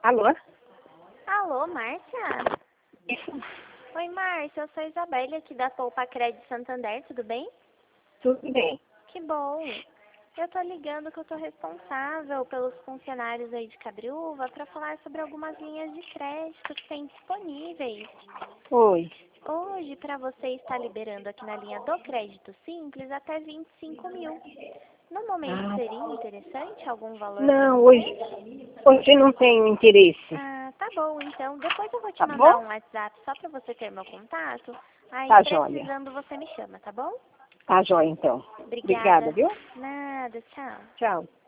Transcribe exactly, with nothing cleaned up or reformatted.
Alô? Alô, Márcia? Isso, Oi, Márcia, eu sou a Isabelle aqui da Poupa Crédito Santander, tudo bem? tudo bem. Que bom. Eu tô ligando que eu tô responsável pelos funcionários aí de Cabriúva para falar sobre algumas linhas de crédito que tem disponíveis. Oi. Hoje, para você estar liberando aqui na linha do crédito simples até vinte e cinco mil. No momento Ah, seria interessante algum valor para não, você? hoje, hoje não tenho interesse. Ah, tá bom, então. Depois eu vou te Tá mandar bom? um WhatsApp só para você ter meu contato. Aí, Tá joia. precisando, você me chama, tá bom? Tá joia, então. Obrigada, Obrigada. viu? Nada, tchau. Tchau.